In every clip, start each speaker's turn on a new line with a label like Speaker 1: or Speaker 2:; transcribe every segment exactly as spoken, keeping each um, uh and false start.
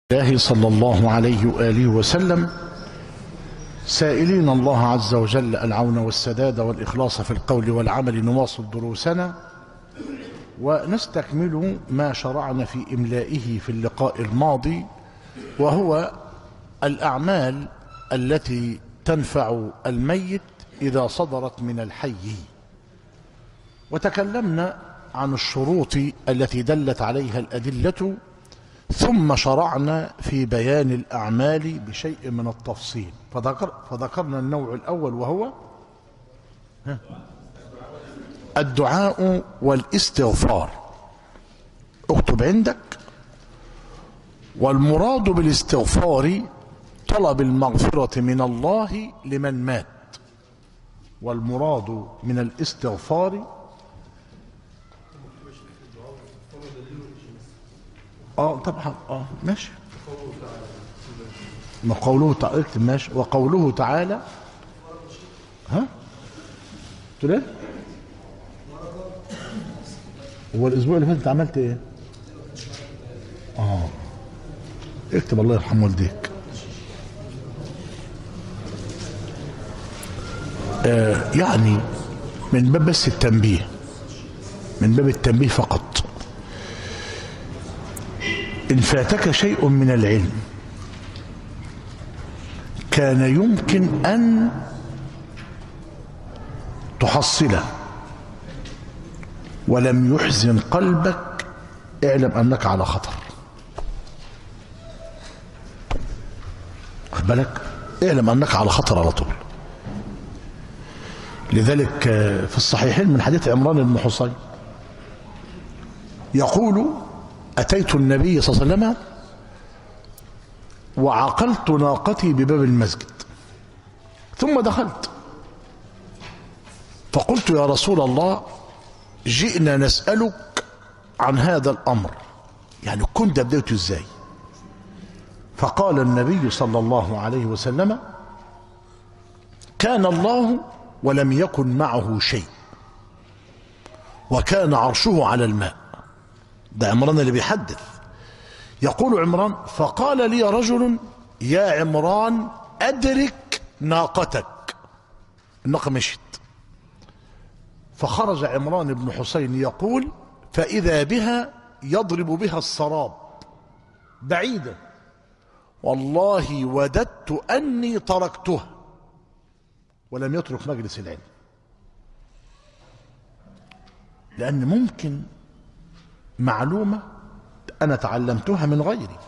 Speaker 1: الله صلى الله عليه وآله وسلم، سائلين الله عز وجل العون والسداد والإخلاص في القول والعمل، نواصل دروسنا ونستكمل ما شرعنا في إملائه في اللقاء الماضي، وهو الأعمال التي تنفع الميت إذا صدرت من الحي. وتكلمنا عن الشروط التي دلت عليها الأدلة، ثم شرعنا في بيان الأعمال بشيء من التفصيل. فذكر فذكرنا النوع الأول وهو الدعاء والاستغفار. اكتب عندك: والمراد بالاستغفار طلب المغفرة من الله لمن مات. والمراد من الاستغفار اه طبعا اه ماشي، ما قوله تعالى ماشي، وقوله تعالى ها قلت ايه؟ هو الاسبوع اللي فات انت عملت ايه؟ اه اكتب الله يرحم والديك. آه يعني من باب بس التنبيه، من باب التنبيه فقط. إن فاتك شيء من العلم كان يمكن أن تحصله ولم يحزن قلبك، اعلم أنك على خطر. خد بالك، اعلم أنك على خطر على طول. لذلك في الصحيحين من حديث عمران بن حصين يقول: أتيت النبي صلى الله عليه وسلم وعقلت ناقتي بباب المسجد، ثم دخلت فقلت: يا رسول الله، جئنا نسألك عن هذا الأمر، يعني كنت بديته ازاي؟ فقال النبي صلى الله عليه وسلم: كان الله ولم يكن معه شيء، وكان عرشه على الماء. ده عمران اللي بيحدث. يقول عمران: فقال لي رجل: يا عمران، أدرك ناقتك. الناقة مشت، فخرج عمران بن حسين يقول: فإذا بها يضرب بها السراب بعيدا، والله وددت أني تركتها. ولم يترك مجلس العلم، لأن ممكن معلومة أنا تعلمتها من غيري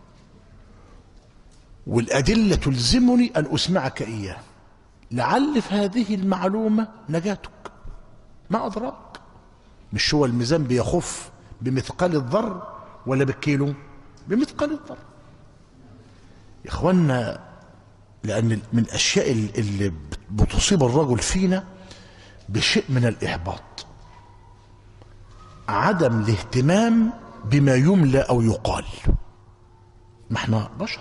Speaker 1: والأدلة تلزمني أن أسمعك إياه، لعل في هذه المعلومة نجاتك. ما أدراك؟ مش هو الميزان بيخف بمثقال الذر ولا بالكيلو؟ بمثقال الذر يا إخوانا. لأن من الأشياء اللي بتصيب الرجل فينا بشيء من الإحباط عدم الاهتمام بما يملى أو يقال. ما احنا بشر،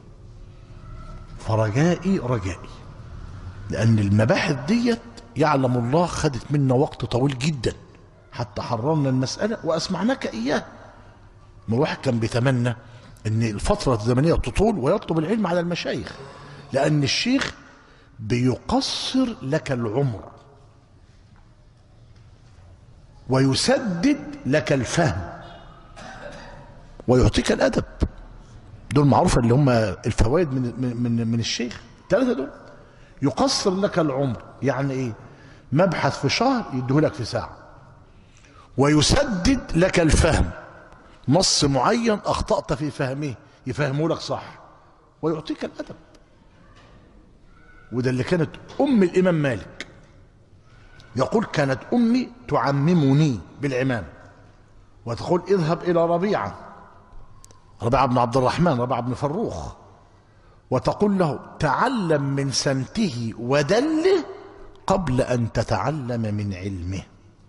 Speaker 1: فرجائي رجائي، لأن المباحث ديت يعلم الله خدت منا وقت طويل جدا حتى حررنا المسألة وأسمعناك إياه. ما واحد كان بيتمنى أن الفترة الزمنية تطول ويطلب العلم على المشايخ، لأن الشيخ بيقصر لك العمر ويسدد لك الفهم ويعطيك الأدب. دول معروفة اللي هم الفوائد من من من الشيخ الثلاثة دول. يقصر لك العمر يعني ايه؟ مبحث في شهر يديهولك في ساعة، ويسدد لك الفهم، نص معين أخطأت في فهمه يفهمه لك صح ويعطيك الأدب. وده اللي كانت أم الإمام مالك يقول: كانت أمي تعممني بالعمام وتقول: اذهب إلى ربيعة، ربيعة بن عبد الرحمن، ربيعة بن فروخ، وتقول له: تعلم من سمته ودله قبل أن تتعلم من علمه.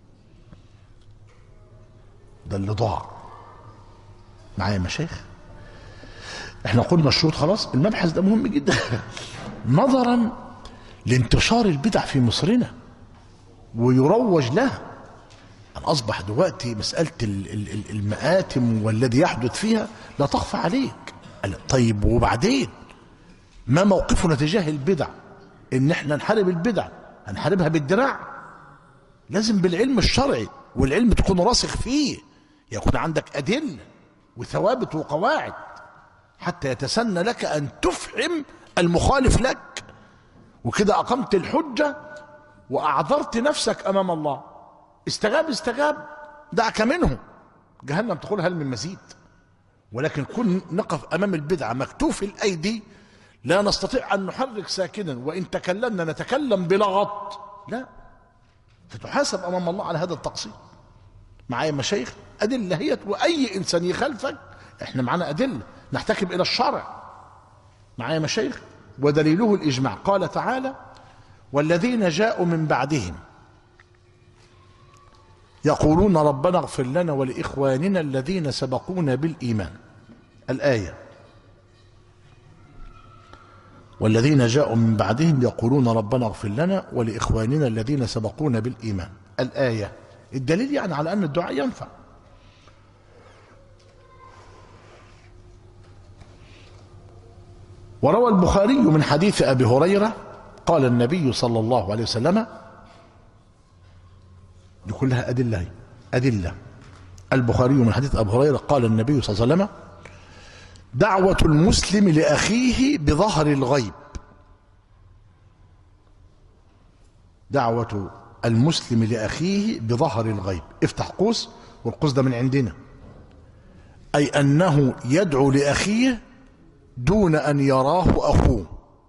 Speaker 1: ده اللي ضاع معايا مشايخ. احنا قلنا الشروط خلاص. المبحث ده مهم جدا نظرا لانتشار البدع في مصرنا ويروج لها. أن أصبح دلوقتي مسألة المآتم والذي يحدث فيها لا تخفى عليك. طيب وبعدين ما موقفنا تجاه البدع؟ ان احنا نحارب البدع، هنحاربها بالدراع؟ لازم بالعلم الشرعي، والعلم تكون راسخ فيه، يكون عندك أدلة وثوابت وقواعد حتى يتسنى لك أن تفهم المخالف لك، وكده أقمت الحجة وأعذرت نفسك أمام الله. استجاب استجاب، دعك منه، جهنم تقول هل من مزيد. ولكن كن نقف أمام البدعة مكتوف الأيدي، لا نستطيع أن نحرك ساكنا، وإن تكلمنا نتكلم بلغط، لا، فتحاسب أمام الله على هذا التقصير. معايا مشايخ؟ أدلة هي، وأي إنسان يخالفك إحنا معنا أدلة، نحتكم إلى الشرع. معايا مشايخ؟ ودليله الإجماع، قال تعالى: والذين جاءوا من بعدهم يقولون ربنا اغفر لنا ولإخواننا الذين سبقونا بالإيمان. الآية: والذين جاءوا من بعدهم يقولون ربنا اغفر لنا ولإخواننا الذين سبقونا بالإيمان. الآية الدليل يعني على أن الدعاء ينفع. وروى البخاري من حديث أبي هريرة قال النبي صلى الله عليه وسلم، دي كلها أدلة هي. أدلة. البخاري من حديث أبي هريرة قال النبي صلى الله عليه وسلم: دعوة المسلم لأخيه بظهر الغيب. دعوة المسلم لأخيه بظهر الغيب، افتح قوس، والقوس ده من عندنا، أي أنه يدعو لأخيه دون أن يراه أخوه.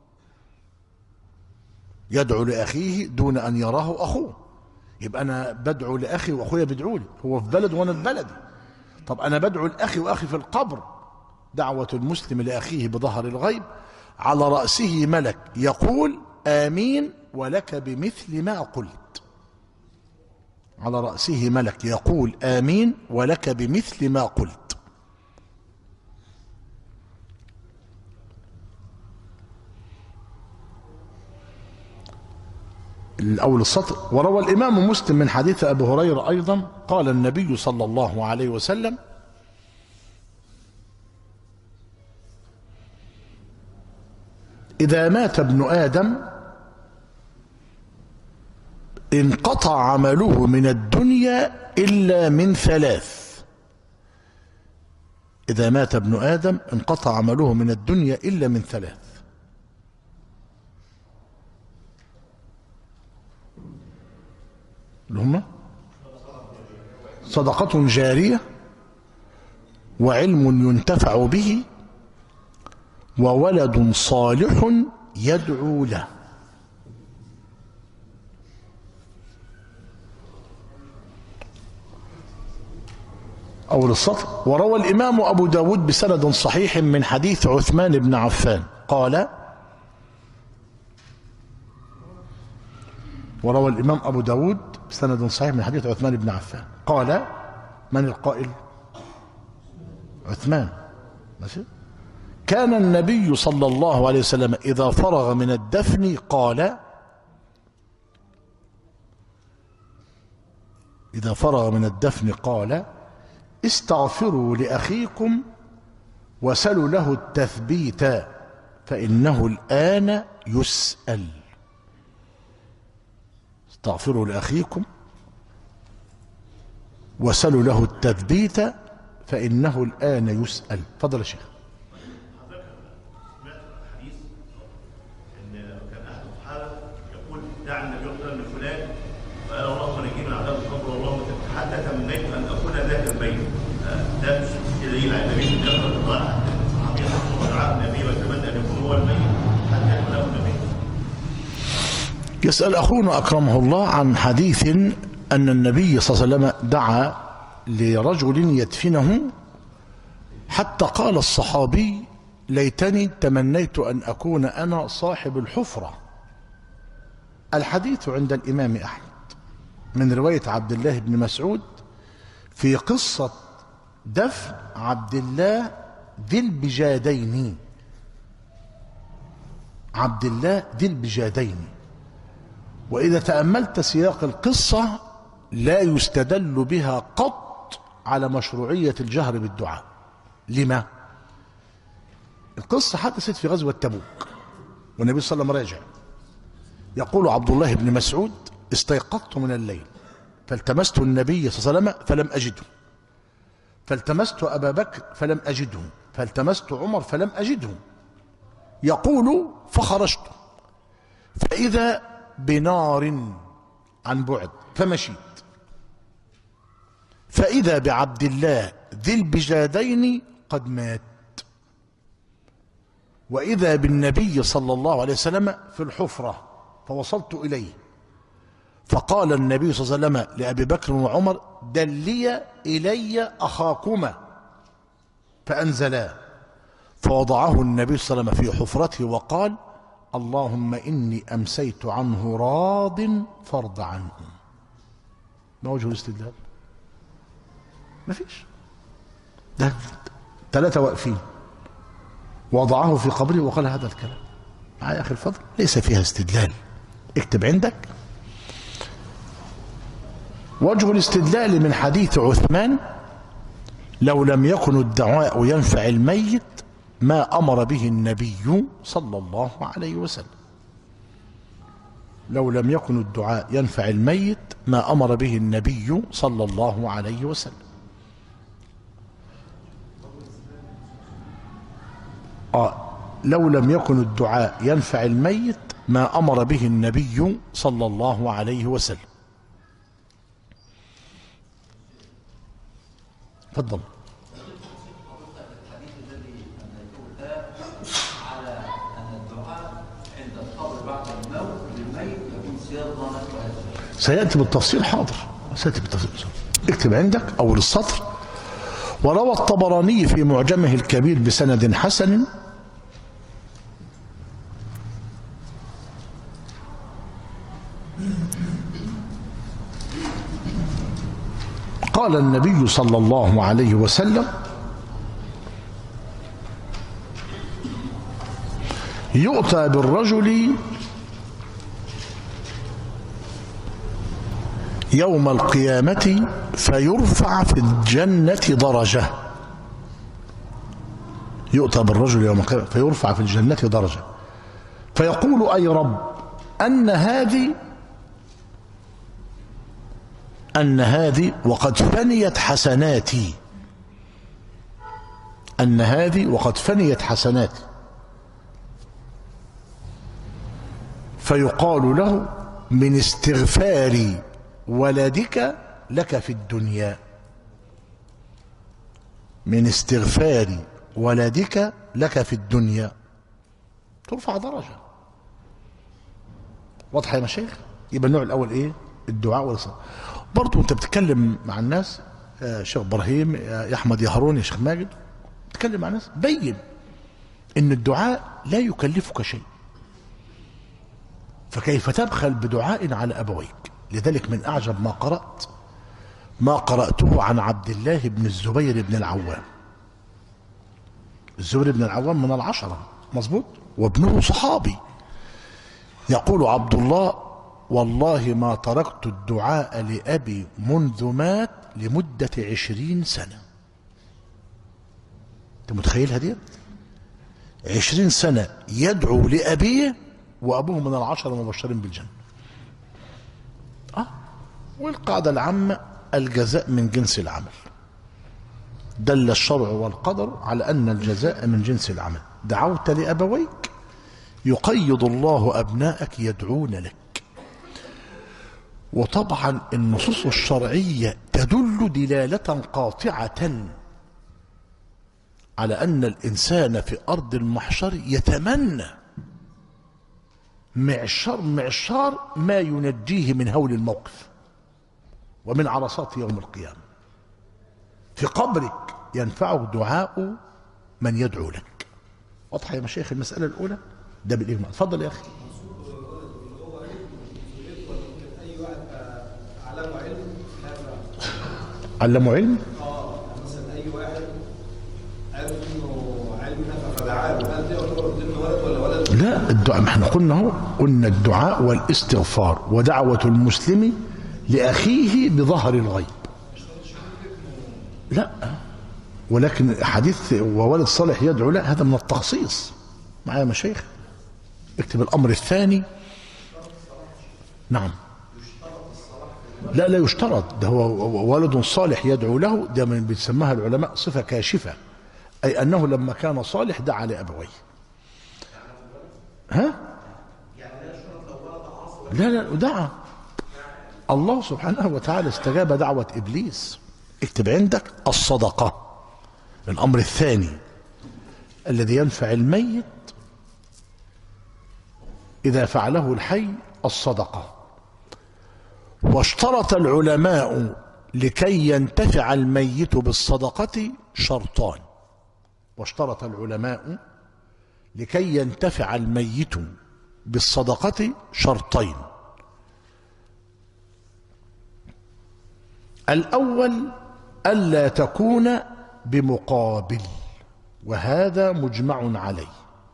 Speaker 1: يدعو لأخيه دون أن يراه أخوه. يبقى أنا بدعو لأخي وأخويا بيدعوا لي، هو في بلد وأنا في بلدي. طب أنا بدعو لأخي وأخي في القبر. دعوة المسلم لأخيه بظهر الغيب، على رأسه ملك يقول آمين ولك بمثل ما قلت. على رأسه ملك يقول آمين ولك بمثل ما قلت. الأول السطر. وروى الإمام مسلم من حديث أبي هريرة أيضا قال النبي صلى الله عليه وسلم: إذا مات ابن آدم انقطع عمله من الدنيا إلا من ثلاث. إذا مات ابن آدم انقطع عمله من الدنيا إلا من ثلاث. اللي هم صدقة جارية، وعلم ينتفع به، وولد صالح يدعو له. أول السطر. وروى الإمام أبو داود بسند صحيح من حديث عثمان بن عفان قال: وروى الإمام أبو داود بسند صحيح من حديث عثمان بن عفان قال: من القائل؟ عثمان. ماشي. كان النبي صلى الله عليه وسلم إذا فرغ من الدفن قال إذا فرغ من الدفن قال: استغفروا لأخيكم وسلوا له التثبيت فإنه الآن يسأل. استغفروا لأخيكم وسلوا له التثبيت فإنه الآن يسأل. فضل يا شيخ.
Speaker 2: دع النبي يقتل من فلان فقال اللهم نجي من عذاب القبر والله حتى تمنيت ان اكون ذاك البيت. ده مش دليل على النبي ان يقرا القران. الصحابي يحفظ دعاء النبي ويتمنى ان يكون هو الميت حتى يكون له النبي.
Speaker 1: يسأل اخونا اكرمه الله عن حديث ان النبي صلى الله عليه وسلم دعا لرجل يدفنه حتى قال الصحابي: ليتني تمنيت ان اكون انا صاحب الحفره. الحديث عند الإمام أحمد من رواية عبد الله بن مسعود في قصة دفن عبد الله ذي البجادين. عبد الله ذي البجادين. وإذا تأملت سياق القصة لا يستدل بها قط على مشروعية الجهر بالدعاء. لما؟ القصة حدثت في غزوة تبوك والنبي صلى الله عليه وسلم راجع. يقول عبد الله بن مسعود: استيقظت من الليل فالتمست النبي صلى الله عليه وسلم فلم أجده، فالتمست أبا بكر فلم أجده، فالتمست عمر فلم أجده. يقول: فخرجت فإذا بنار عن بعد فمشيت، فإذا بعبد الله ذي البجادين قد مات، وإذا بالنبي صلى الله عليه وسلم في الحفرة، فوصلت إليه فقال النبي صلى الله عليه وسلم لأبي بكر وعمر: دلي إلي أخاكما، فأنزلا، فوضعه النبي صلى الله عليه وسلم في حفرته وقال: اللهم إني أمسيت عنه راض فارض عنه. ما وجه الاستدلال؟ ما فيش. ده ثلاثة واقفين وضعه في قبره وقال هذا الكلام. معايا أخي الفضل؟ ليس فيها استدلال. اكتب عندك: وجه الاستدلال من حديث عثمان: لو لم يكن الدعاء ينفع الميت ما أمر به النبي صلى الله عليه وسلم. لو لم يكن الدعاء ينفع الميت ما أمر به النبي صلى الله عليه وسلم. آه لو لم يكن الدعاء ينفع الميت ما أمر به النبي صلى الله عليه وسلم. تفضل. سيأتي بالتفصيل. حاضر، سيأتي بالتفصيل. اكتب عندك أول السطر: وروى الطبراني في معجمه الكبير بسند حسن قال النبي صلى الله عليه وسلم: يؤتى بالرجل يوم القيامة فيرفع في الجنة درجة. يؤتى بالرجل يوم القيامة فيرفع في الجنة درجة، فيقول: أي رب، أن هذه أن هذه وقد فنيت حسناتي، أن هذه وقد فنيت حسناتي. فيقال له: من استغفار ولدك لك في الدنيا، من استغفار ولدك لك في الدنيا، ترفع درجة. واضحة يا مشايخ؟ يبقى النوع الأول إيه؟ الدعاء والصلاة. برضو أنت بتتكلم مع الناس يا شيخ إبراهيم، يا أحمد، يا هارون، يا شيخ ماجد، تتكلم مع الناس بين إن الدعاء لا يكلفك شيء، فكيف تبخل بدعاء على أبويك؟ لذلك من أعجب ما قرأت ما قرأته عن عبد الله بن الزبير بن العوام. الزبير بن العوام من العشرة، مظبوط، وابنه صحابي. يقول عبد الله: والله ما تركت الدعاء لأبي منذ مات لمدة عشرين سنة. أنت متخيل هذه؟ عشرين سنة يدعو لأبيه وأبوه من العشرة المبشرين بالجنة. آه والقاعدة العامة: الجزاء من جنس العمل. دل الشرع والقدر على أن الجزاء من جنس العمل. دعوت لأبويك يقيض الله أبناءك يدعون لك. وطبعا النصوص الشرعية تدل دلالة قاطعة على أن الإنسان في أرض المحشر يتمنى معشار معشار ما ينجيه من هول الموقف ومن عرصات يوم القيامة. في قبرك ينفعك دعاء من يدعو لك. واضحة يا مشايخ المسألة الأولى؟ ده بالإجماع. اتفضل يا أخي. علموا علم؟
Speaker 3: اه مثلا اي واحد عارف انه علم نفع فدعاه، هل ده يعتبر ابن ولد ولا ولد؟
Speaker 1: لا، الدعاء، ما احنا قلنا اهو، قلنا الدعاء والاستغفار ودعوة المسلم لأخيه بظهر الغيب. لا ولكن حديث وولد صالح يدعو له هذا من التخصيص. معايا يا مشايخ؟ اكتب الأمر الثاني. نعم. لا لا يشترط، ده هو ولد صالح يدعو له، ده من بيسمها العلماء صفة كاشفة، أي أنه لما كان صالح دعا لأبويه. ها؟ لا لا دعا الله سبحانه وتعالى، استجاب دعوة إبليس. اكتب عندك الصدقة، الأمر الثاني الذي ينفع الميت إذا فعله الحي الصدقة. واشترط العلماء لكي ينتفع الميت بالصدقة شرطان. واشترط العلماء لكي ينتفع الميت بالصدقة شرطين. الأول ألا تكون بمقابل، وهذا مجمع عليه.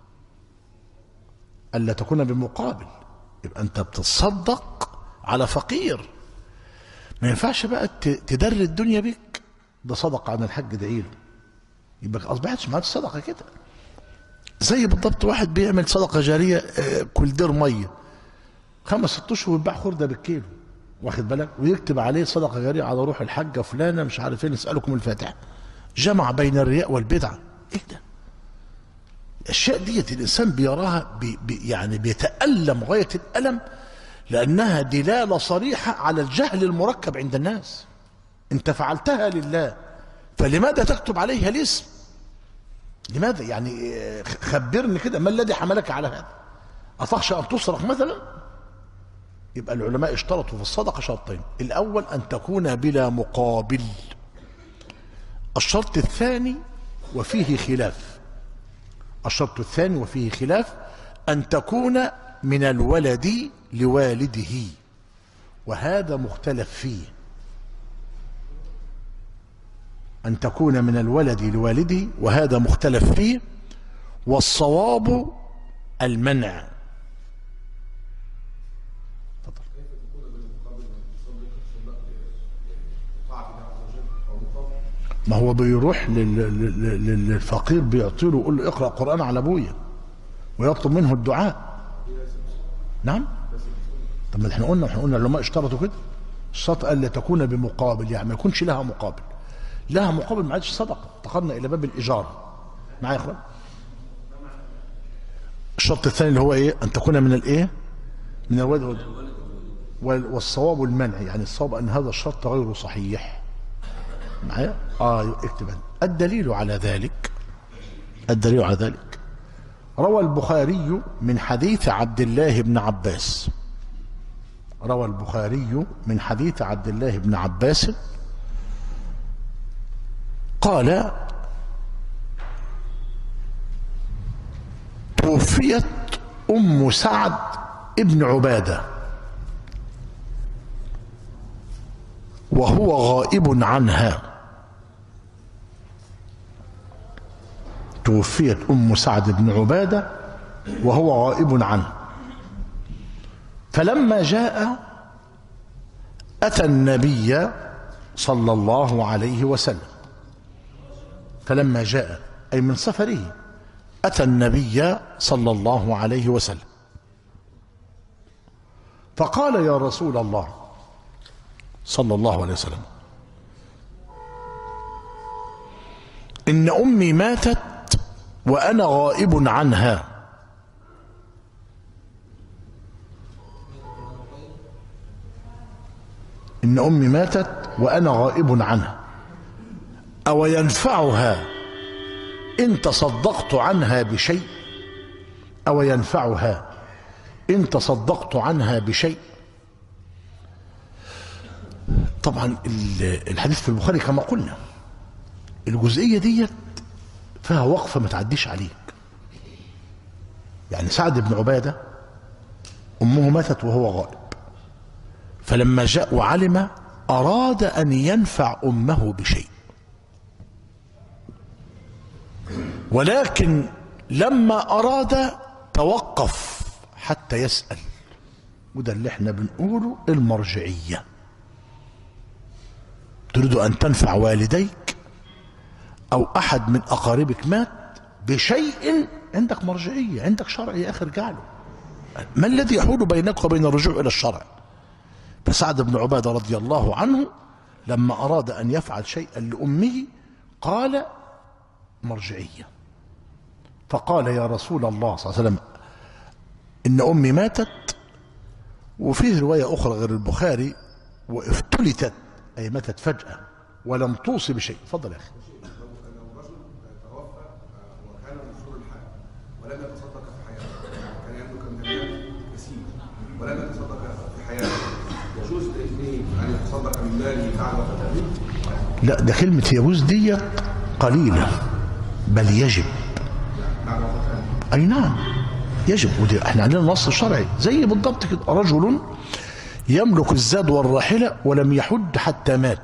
Speaker 1: ألا تكون بمقابل، يبقى أنت بتتصدق على فقير، ما ينفعش بقى تدر الدنيا بك. ده صدقة عن الحج دعيله، يبقى أصبحتش معاه الصدقة كده. زي بالضبط واحد بيعمل صدقة جارية، كل دير مية خمس ست اشهر ويباع خردة بالكيلو، واخد بالك، ويكتب عليه صدقة جارية على روح الحاجة فلانة مش عارف ايه، نسألكم الفاتحة. جمع بين الرياء والبدعة. ايه ده؟ الاشياء ديت الانسان بيراها بي بي يعني بيتألم غاية الألم، لأنها دلالة صريحة على الجهل المركب عند الناس. انت فعلتها لله، فلماذا تكتب عليها الاسم؟ لماذا؟ يعني خبرني كده، ما الذي حملك على هذا؟ أتخشى أن تصرخ مثلا؟ يبقى العلماء اشترطوا في الصدقة شرطين. الأول أن تكون بلا مقابل. الشرط الثاني وفيه خلاف، الشرط الثاني وفيه خلاف أن تكون من الولد لوالده، وهذا مختلف فيه. أن تكون من الولد لوالده وهذا مختلف فيه، والصواب المنع. ما هو بيروح للفقير بيعطيله يقول له اقرأ قرآن على ابويا، ويطلب منه الدعاء. نعم. طب ما احنا قلنا احنا قلنا العلماء اشترطوا كده، الشرط الا تكون بمقابل، يعني ما يكونش لها مقابل. لها مقابل ما عادش صدقه، انتقلنا الى باب الايجار. معايا يا اخوان؟ الشرط الثاني اللي هو ايه؟ ان تكون من الايه؟ من الولد، والصواب المنع، يعني الصواب ان هذا الشرط غير صحيح. معايا؟ اه اكتب. الدليل على ذلك، الدليل على ذلك روى البخاري من حديث عبد الله بن عباس، روى البخاري من حديث عبد الله بن عباس قال: توفيت أم سعد ابن عبادة وهو غائب عنها. توفيت أم سعد بن عبادة وهو غائب عنه، فلما جاء أتى النبي صلى الله عليه وسلم. فلما جاء أي من سفره أتى النبي صلى الله عليه وسلم فقال: يا رسول الله صلى الله عليه وسلم، إن أمي ماتت وأنا غائب عنها، إن أمي ماتت وأنا غائب عنها، أو ينفعها إن تصدقت عنها بشيء، أو ينفعها إن تصدقت عنها بشيء. طبعا الحديث في البخاري كما قلنا الجزئية ديت فيها وقفة ما تعديش عليك. يعني سعد بن عبادة أمه ماتت وهو غائب، فلما جاء وعلم أراد أن ينفع أمه بشيء، ولكن لما أراد توقف حتى يسأل. وده اللي احنا بنقوله المرجعية. تريد أن تنفع والديك أو أحد من أقاربك مات بشيء عندك مرجعية، عندك شرع يا أخي ارجع له. ما الذي يحول بينك وبين الرجوع إلى الشرع؟ فسعد بن عبادة رضي الله عنه لما أراد أن يفعل شيئا لأمه قال مرجعية، فقال يا رسول الله صلى الله عليه وسلم إن أمي ماتت، وفيه رواية أخرى غير البخاري وافتلتت أي ماتت فجأة ولم توصي بشيء. تفضل يا أخي.
Speaker 4: لو رجل توفى وكان مشهور الحال ولم يتصدق في حياته، كان عنده كمال كثير ولم يتصدق في حياته، يجوز لابنه ان يتصدق من ماله بعد وفاته؟
Speaker 1: لا، ده كلمة يجوز دي قليلة، بل يجب.
Speaker 4: بعد وفاته
Speaker 1: أي نعم يجب. ودي احنا عندنا نص شرعي زي بالضبط كده، رجل يملك الزاد والراحلة ولم يحج حتى مات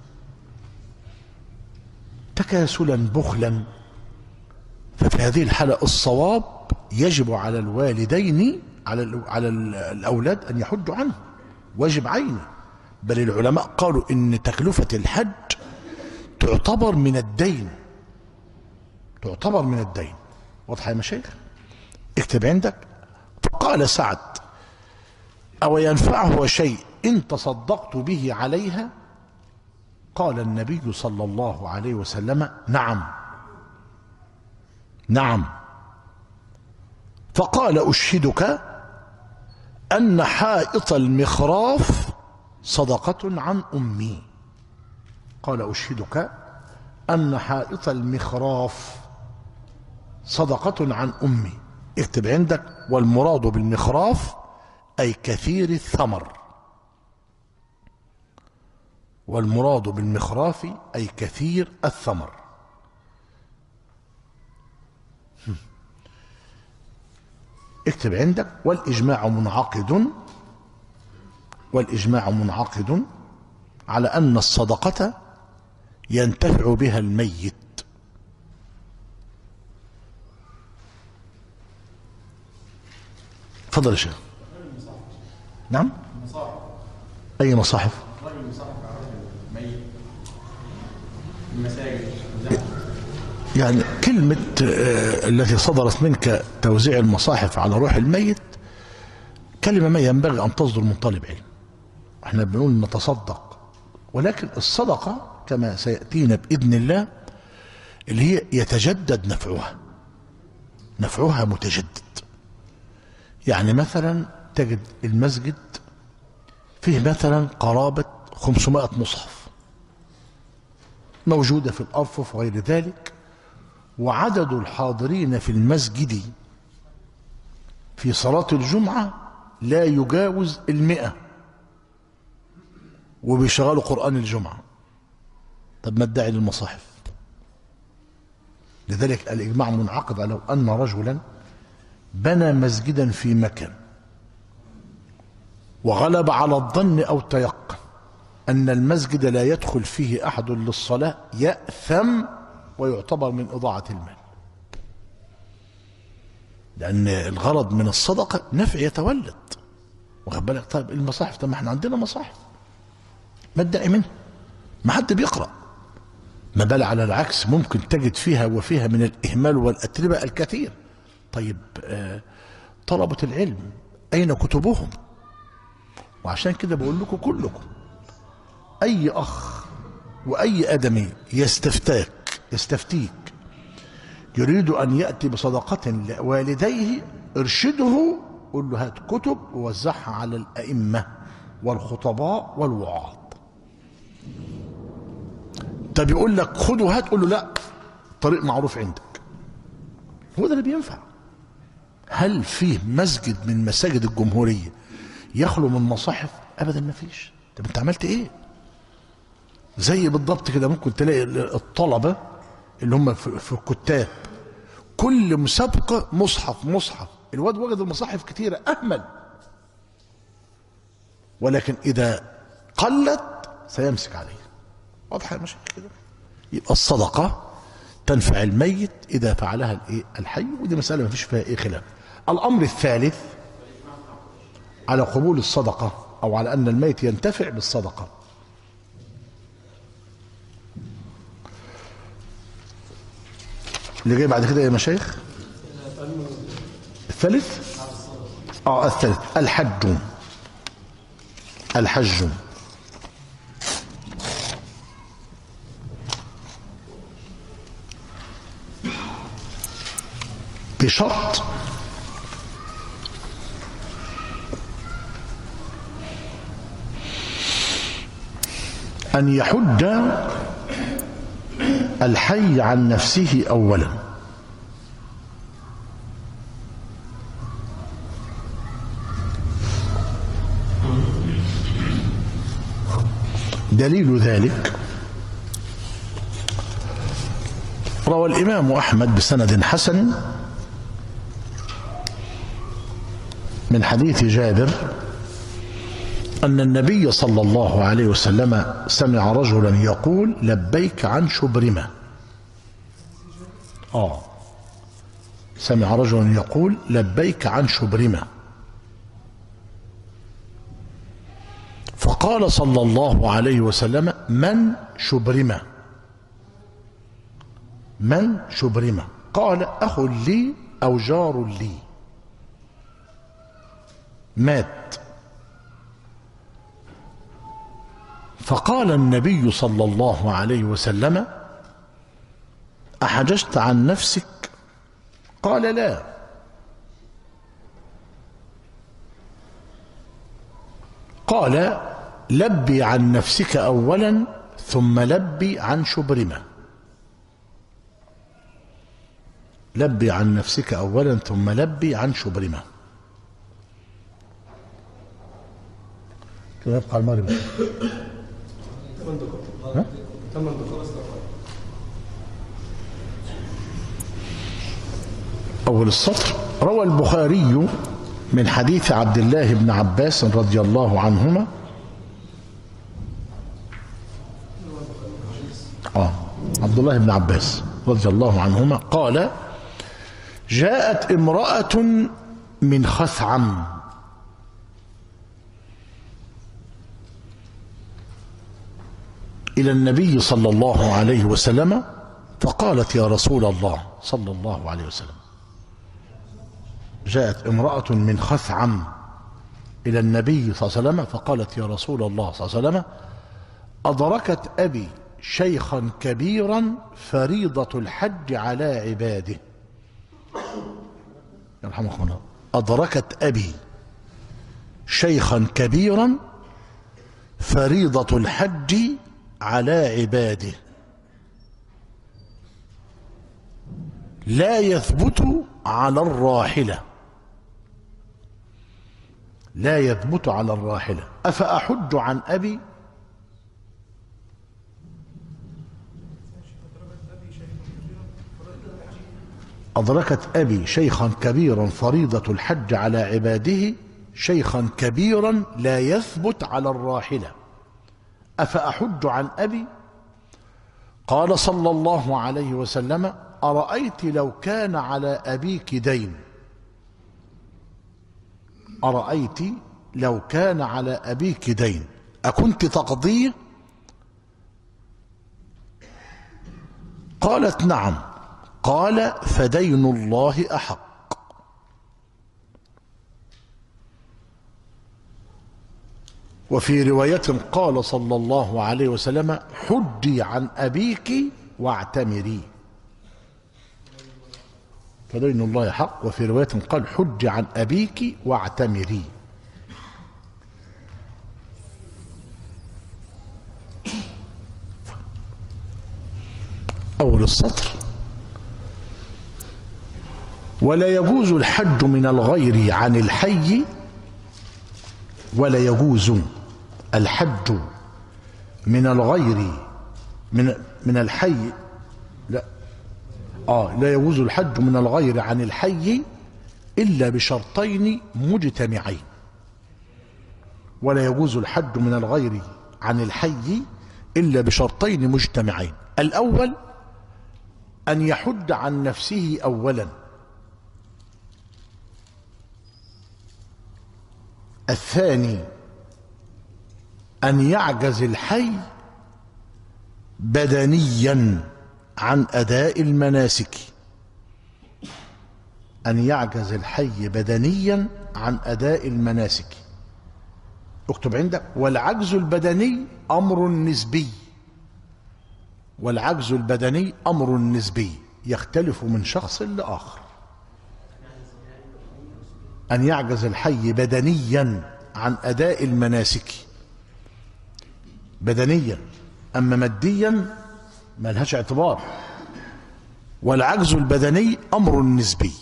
Speaker 1: تكاسلا بخلا، ففي هذه الحالة الصواب يجب على الوالدين على على الأولاد أن يحجوا عنه، واجب عيني. بل العلماء قالوا إن تكلفة الحج تعتبر من الدين، تعتبر من الدين. واضح يا مشايخ؟ اكتب عندك. فقال سعد أو ينفعه شيء إن تصدقت به عليها؟ قال النبي صلى الله عليه وسلم نعم نعم. فقال أشهدك أن حائط المخراف صدقة عن أمي. قال أشهدك أن حائط المخراف صدقة عن أمي. اكتب عندك. والمراد بالمخراف أي كثير الثمر، والمراد بالمخراف أي كثير الثمر. اكتب عندك. والإجماع منعقد، والإجماع منعقد على أن الصدقة ينتفع بها الميت. تفضل يا شيخ. نعم. أي مصاحف؟ يعني كلمة آه التي صدرت منك توزيع المصاحف على روح الميت كلمة ما ينبغي أن تصدر من طالب علم. احنا بنقول نتصدق، ولكن الصدقة كما سيأتينا بإذن الله اللي هي يتجدد نفعها، نفعها متجدد. يعني مثلا تجد المسجد فيه مثلا قرابة خمسمائة مصحف موجودة في الأرفف وغير ذلك، وعدد الحاضرين في المسجد في صلاة الجمعة لا يجاوز المئة، وبيشغلوا قرآن الجمعة. طب ما ادعي للمصاحف؟ لذلك الإجماع منعقد على أن رجلا بنى مسجدا في مكان وغلب على الظن أو تيقن أن المسجد لا يدخل فيه أحد للصلاة، يأثم ويعتبر من إضاعة المال، لأن الغرض من الصدقة نفع يتولد. واخد بالك؟ طيب المصاحف، طب ما احنا عندنا مصاحف ما ادعي منها، ما حد بيقرأ. ما بل على العكس ممكن تجد فيها وفيها من الإهمال والأتربة الكثير. طيب آه طلبة العلم أين كتبهم؟ وعشان كده بقول لكم كلكم أي أخ وأي آدمي يستفتاك يستفتيك يريد أن يأتي بصدقة لوالديه، ارشده، قل له هات كتب ووزعها على الأئمة والخطباء والوعاظ. طب يقول لك خده هات، قل له لا، طريق معروف عندك. هو ده اللي بينفع. هل فيه مسجد من مساجد الجمهورية يخلو من مصاحف؟ أبدا ما فيش. طب انت عملت ايه؟ زي بالضبط كده ممكن تلاقي الطلبة اللي هم في الكتاب كل مسابقة مصحف مصحف، الواد وجد المصاحف كتيرة أهمل، ولكن إذا قلت سيمسك عليه. واضحة مش كده؟ يبقى الصدقة تنفع الميت إذا فعلها الحي، ودي مسألة ما فيش فيها إيه خلاف. الأمر الثالث على قبول الصدقة أو على أن الميت ينتفع بالصدقة، اللي جاي بعد كده يا مشايخ الثالث اه الثالث الحج. الحج بشرط أن يحد الحي عن نفسه أولا. دليل ذلك روى الإمام أحمد بسند حسن من حديث جابر أن النبي صلى الله عليه وسلم سمع رجلا يقول لبيك عن شبرمة. آه سمع رجلا يقول لبيك عن شبرمة، فقال صلى الله عليه وسلم من شبرمة؟ من شبرمة؟ قال أخ لي أو جار لي مات. فقال النبي صلى الله عليه وسلم أحججت عن نفسك؟ قال لا. قال لبي عن نفسك أولا ثم لبي عن شبرمة. لبي عن نفسك أولا ثم لبي عن شبرمة. كم يبقى المغرب؟
Speaker 3: ثمان دقائق. ثمان دقائق.
Speaker 1: أول السطر. روى البخاري من حديث عبد الله بن عباس رضي الله عنهما آه عبد الله بن عباس رضي الله عنهما قال جاءت امرأة من خثعم إلى النبي صلى الله عليه وسلم فقالت يا رسول الله صلى الله عليه وسلم. جاءت امرأة من خثعم إلى النبي صلى الله عليه وسلم فقالت يا رسول الله صلى الله عليه وسلم أدركت أبي شيخا كبيرا فريضة الحج على عباده. يرحمكم الله. أدركت أبي شيخا كبيرا فريضة الحج على عباده لا يثبت على الراحلة لا يثبت على الراحلة أفأحج عن أبي؟ أدركت أبي شيخا كبيرا فريضة الحج على عباده شيخا كبيرا لا يثبت على الراحلة أفأحج عن أبي؟ قال صلى الله عليه وسلم أرأيت لو كان على أبيك دين أرأيت لو كان على أبيك دين أكنت تقضيه؟ قالت نعم. قال فدين الله أحق. وفي رواية قال صلى الله عليه وسلم حجي عن أبيك واعتمري. فدين الله حق. وفي رواية قال حجي عن أبيك واعتمري. أول السطر. ولا يجوز الحج من الغير عن الحي ولا يجوز الحج من الغير من من الحي لا اه لا يجوز الحج من الغير عن الحي إلا بشرطين مجتمعين. ولا يجوز الحج من الغير عن الحي إلا بشرطين مجتمعين. الأول أن يحج عن نفسه أولا. الثاني أن يعجز الحي بدنيا عن أداء المناسك. أن يعجز الحي بدنيا عن أداء المناسك. اكتب عندك: والعجز البدني أمر نسبي. والعجز البدني أمر نسبي يختلف من شخص لآخر. أن يعجز الحي بدنيا عن أداء المناسك بدنيا، أما ماديا ما لهاش اعتبار. والعجز البدني أمر نسبي.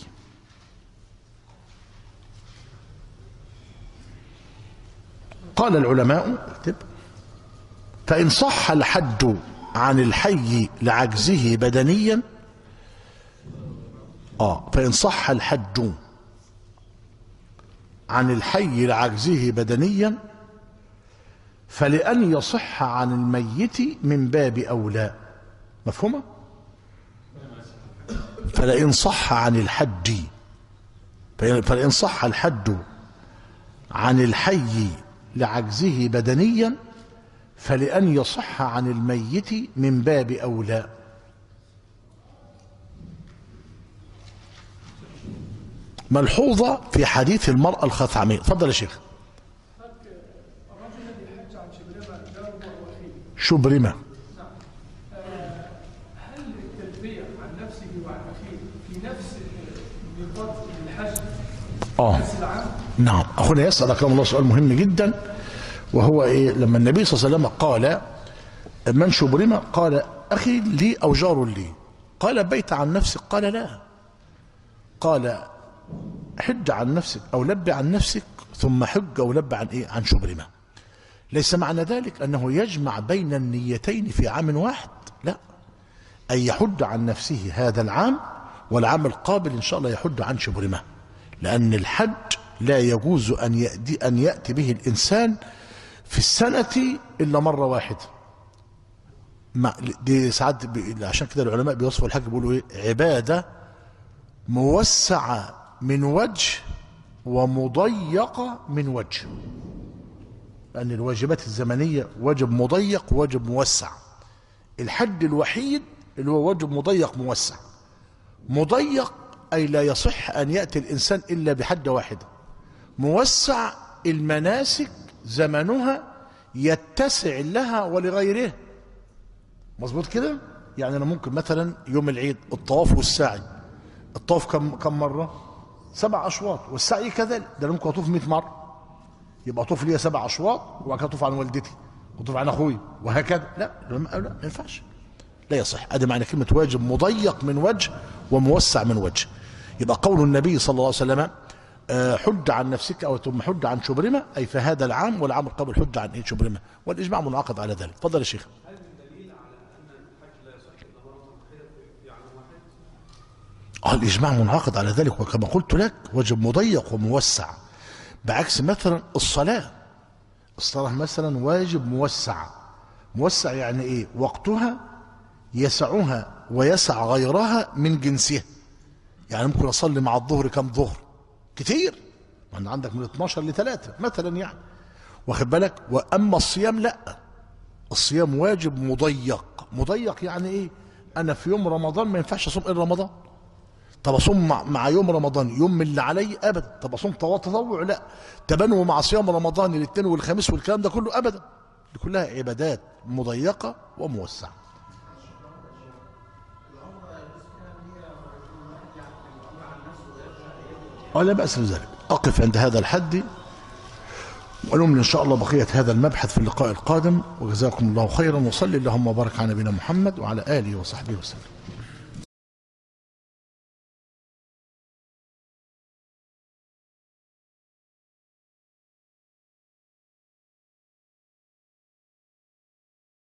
Speaker 1: قال العلماء: اكتب: فإن صح الحد عن الحي لعجزه بدنيا آه فإن صح الحد عن الحي لعجزه بدنيا فلأن يصح عن الميت من باب أولى. مفهومة؟ فلئن صح عن الحد فلئن صح الحد عن الحي لعجزه بدنيا فلأن يصح عن الميت من باب أولى. ملحوظة في حديث المرأة الخثعمية. تفضل يا شيخ.
Speaker 5: الرجل الذي حج عن شبرمة جاره وأخيه
Speaker 1: شبرمة.
Speaker 5: هل التلبية عن نفسه وعن أخيه في نفس ميقات الحج
Speaker 1: اه
Speaker 5: نفس العام؟
Speaker 1: نعم. أخونا يسأل أكرم الله سؤال مهم جدا، وهو إيه؟ لما النبي صلى الله عليه وسلم قال: من شبرمة؟ قال: أخي لي أو جار لي. قال: بيت عن نفسك؟ قال: لا. قال: حج عن نفسك أو لب عن نفسك ثم حج أو لب عن إيه؟ عن شبرمة. ليس معنى ذلك أنه يجمع بين النيتين في عام واحد، لا، أن يحج عن نفسه هذا العام والعام القابل إن شاء الله يحج عن شبرمة، لأن الحج لا يجوز أن يأتي, أن يأتي به الإنسان في السنة إلا مرة واحدة. دي ساعات عشان كده العلماء بيوصفوا الحج بيقولوا إيه؟ عبادة موسعة من وجه ومضيقة من وجه، لأن الواجبات الزمنية واجب مضيق وواجب موسع. الحج الوحيد اللي هو واجب مضيق موسع. مضيق أي لا يصح أن يأتي الإنسان إلا بحجة واحدة. موسع المناسك زمنها يتسع لها ولغيره. مظبوط كده؟ يعني أنا ممكن مثلا يوم العيد الطواف والسعي، الطواف كم كم مرة؟ سبع أشواط، والسعي كذلك. ده أنا ممكن أطوف مئة مرة، يبقى أطوف لي سبع أشواط وبعد كده أطوف عن والدتي وأطوف عن أخوي وهكذا. لا لا ما ينفعش، لا يصح. هذا معنى كلمة واجب مضيق من وجه وموسع من وجه. يبقى قول النبي صلى الله عليه وسلم: حج عن نفسك أو ثم حج عن شبرمة، أي في هذا العام والعام القبل حج عن إيه؟ شبرمة. والإجماع منعقد على ذلك. تفضل يا شيخ.
Speaker 3: هل من دليل على ان الحج لا يصح الا مره واحده في عام واحد؟
Speaker 1: اه الإجماع منعقد على ذلك، وكما قلت لك واجب مضيق وموسع، بعكس مثلا الصلاة. الصلاة مثلا واجب موسع. موسع يعني إيه؟ وقتها يسعها ويسع غيرها من جنسها. يعني ممكن أصلي مع الظهر كم ظهر؟ كتير، ما عندك من اثناشر لثلاثة مثلا يعني، واخد بالك. وأما الصيام لا، الصيام واجب مضيق. مضيق يعني إيه؟ أنا في يوم رمضان ما ينفعش أصوم إلا رمضان. طب أصوم مع, مع يوم رمضان يوم من اللي علي؟ أبدا. طب أصوم تطوع؟ لا. تبنوا مع صيام رمضان الاثنين والخميس والكلام ده كله؟ أبدا. دي كلها عبادات مضيقة وموسعة. ولا بأس بذلك. أقف عند هذا الحد ونملي إن شاء الله بقية هذا المبحث في اللقاء القادم. وجزاكم الله خيرا، وصلي اللهم وبارك على نبينا محمد وعلى آله وصحبه وسلم.